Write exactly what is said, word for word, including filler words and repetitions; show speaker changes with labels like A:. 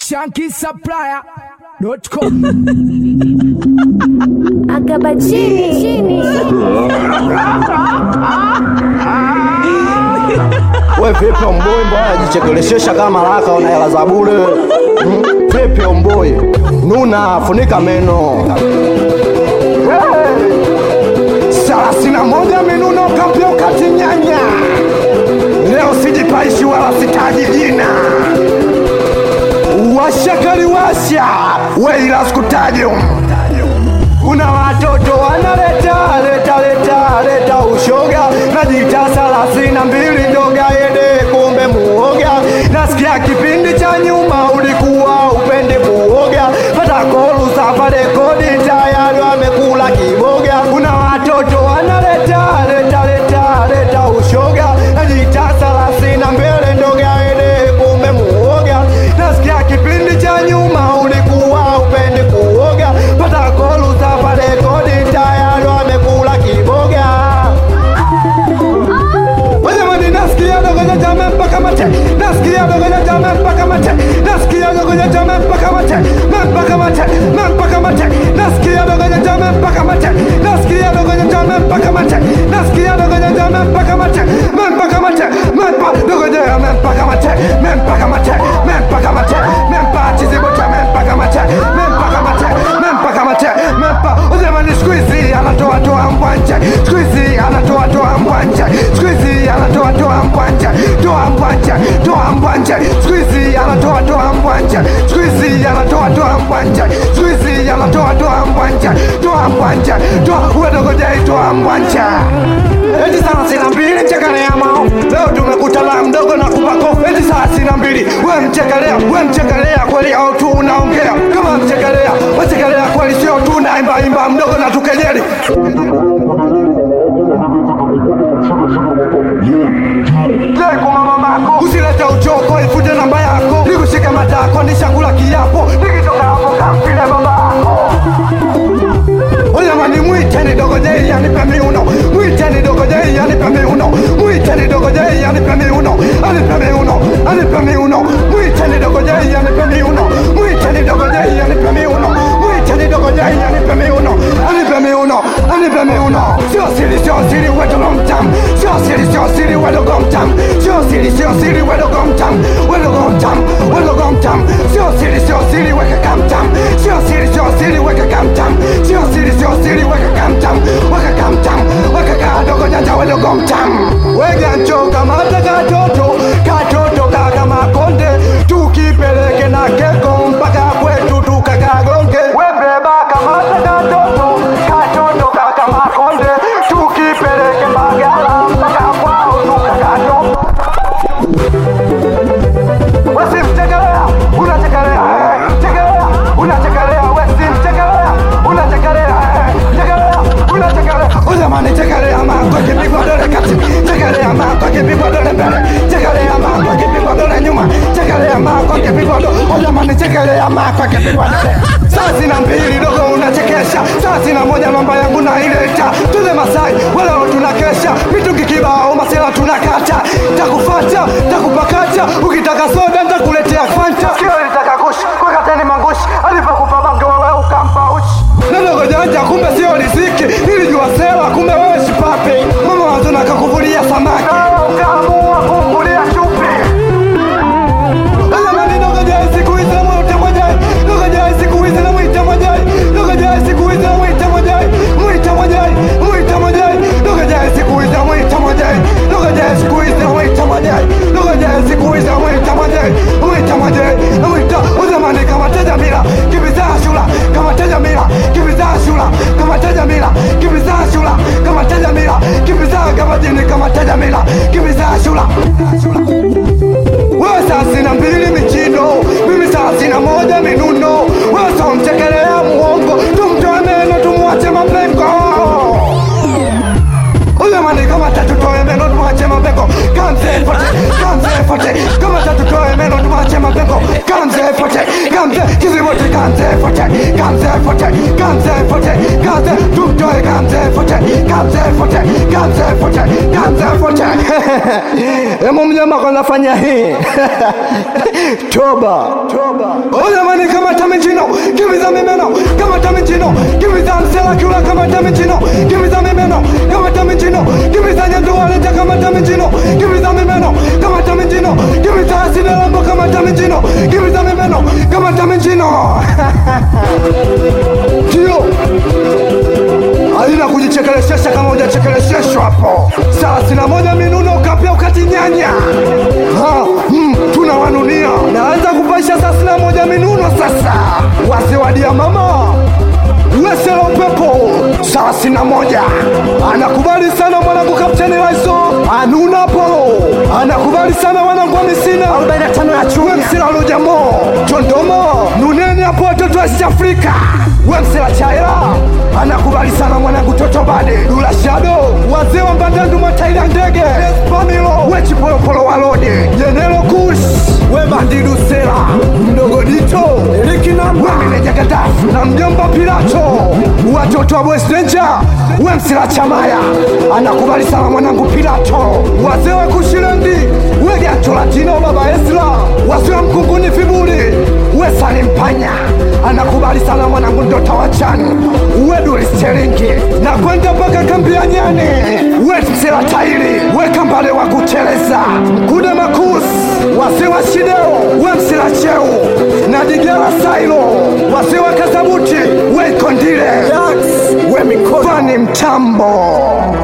A: Shanky Supplier dot com.
B: Akabachini chini.
C: Wewe vipi omboi mbona jichekeleshesha kama laka una hela za bure? Hmm? Vipi omboi? Nuna funika meno. Hey! Salasina moja minuno kampio kati nyanya. Leo sijipaishi wala sitaji jina. Washakali washa weila skutaji. Kuna watoto wanaleta leta leta leta ushoga. Najita salasina mbili ndoga yede kumbe muoga. Nasikia kipindi cha nyuma ulikuwa upende kuoga. Pata kolu safari kodi tayari wamekula kiboga. Kuna watoto wanaleta leta leta leta ushoga. Najita salasina mbili ndoga yede kumbe muoga. Nasikia kipindi cha nyuma ulikuwa upende kuoga. Pata kolu safari kodi tayari wamekula kiboga. Nasikia dogoja jame mpaka mate. Nasikia dogoja jame mpaka mate. Nasikia dogoja jame mpaka mate. Mpaka mate, mpaka mate. Nasikia dogoja jame mpaka mate. Nasikia dogoja jame mpaka mate. Nasikia dogoja jame mpaka mate. Mpaka mate, mpaka dogoja jame mpaka mate. Mpaka mate, mpaka mate. Mpaka chizibocha mpaka mate. Mpaka mate, mpaka mate. Mpaka uzemani squeeze anatoa toa mbwanje. Squeeze anatoa toa mbwanje. Squeeze anatoa toa mbwanje. Toa mbwanje, toa mbwanje. Squeeze anatoa toa mbwanje. Squeeze anatoa toa mbwanje. Squeeze anatoa toa mbwanje. Toa mbwanje, toa uedogoje toa mbwanje. Eti saa sina mbili mchekelea mao. Leo tumekutana mdogo na kupako. Eti saa sina mbili we mchekelea, we mchekelea kweli au tu unaongea. Kama mchekelea, mchekelea kweli sio tu naimba imba mdogo na tukejeli. Leko mama mako usilete uchoko ifute namba yako. Nikushike matako nishakula kiapo. Nikitoka hapo kampile baba yako. Oya mani mwiteni dogo jei anipe miuno. Mwiteni dogo jei anipe miuno. Mwiteni dogo jei anipe miuno. Anipe miuno, anipe miuno. Mwiteni dogo jei anipe miuno. Mwiteni dogo jei anipe miuno. Mwiteni dogo jei anipe miuno. Anipe miuno, anipe miuno. Sio siri, sio siri wedo gomtam. Sio siri, sio siri wedo gomtam. Sio siri, sio siri wedo gomtam. Wedo gomtam, wedo gomtam. Sio siri, sio siri weke kamtam. Sio siri, sio siri weke kamtam. Sio siri, sio siri weke kamtam. Weke kamtam, weke kadogo nyanja wedo gomtam. Wege anchoka mata katoto. Katoto kaka makonde. Tukipeleke na keko mpaka kwetu tukakagonge. Webeba kamata katoto. Katoto kaka makonde. Tukipeleke bagala mpaka kwao tukakagonge. Wesi mchekelea, unachekelea, chekelea, unachekelea, wesi mchekelea, unachekelea, chekelea, unachekelea. Uzamani chekelea mako kipigwa dole kati. Chekelea mako kipigwa dole mbele. Chekelea mako kipigwa dole nyuma. Chekelea mako kipigwa dole. Uzamani chekelea mako kipigwa dole. Saa sina mbili dogo unachekesha. Saa sina moja namba yangu na ileta. Tuze Masai wala tunakesha. Mitungi kibao masela tunakata. Takufata, takupakata. Ukitaka soda nitakuletea Fanta. Kio nitaka kush, kwa kateni mangush. Alipokupa bange wewe ukampa uchi. Ndogo janja kumbe sio riziki. Nilijua sela kumbe wewe shipapi. Mama wazuna kakuvulia samaki. Ukaamua kumvulia chupi. Zamani ndogo jai siku hizi na mwite mojai. Ndogo jai siku hizi na mwite mojai. Ndogo jai siku hizi na mwite mojai. Mwite mojai, mwite mojai. Ndogo jai siku hizi na mwite mojai. Ndogo jai siku hizi na mwite mojai. Ndogo jai siku hizi na mwite mojai. Mwite mojai, mwite mama kwa nafanya hii. Toba, toba. Oya mani kama tamijino, kimiza mimeno, kama tamijino, kimiza msela kiula kama tamijino, kimiza mimeno, kama tamijino, kimiza nyandu waleta kama tamijino, kimiza mimeno, kama tamijino, kimiza asine lambo kama tamijino, kimiza mimeno, kama tamijino. Tio. Haina kujichekeleshesha kama hujachekelesheshwa hapo. Saa sina moja minuno ukapia ukati nyanya. Ha, mm, tunawanunia. Naanza kupaisha saa sina moja minuno sasa. Wase wadia mama. Weselo pepo. Saa sina moja. Anakubali sana mwanangu kapteni Laiso. Anuna Polo. Anakubali sana mwanangu wa misina. arobaini na tano ya chumia. Wemsila Lujamo. Tondomo. Nuneni hapo watoto wa East Africa. Wemsila Chaira. Anakubali sana mwanangu Toto Bade. Dula Shadow. Wazee wa Mbandandu mataila ndege. Espamilo. Wechi polo polo walode. Jenelo Kush. Webandidu Sera. Mdogo Dito. Eliki Namba. Wemineja Gaddafi. Na mjomba Pilato. Watoto wa West Danger. Wemsila Chamaya. Anakubali sana mwanangu Pilato. Wazee wa Kushilendi. Wegato Latino baba Esla. Wazee wa Mkunguni Fibuli. Wesani Mpanya. Anakubali sana mwanangu Ndota Wachani. Weduli Steringi. Na kwenda mpaka kambi ya Nyani. Wemsila Tairi. Weka mbale wa kuteleza. Kude Makus. Wazee wa Shideo. Wemsila Cheu. Na Digela Sailo. Wazee wa Kazabuti. Wekondile. Wemikona. Fani Mtambo.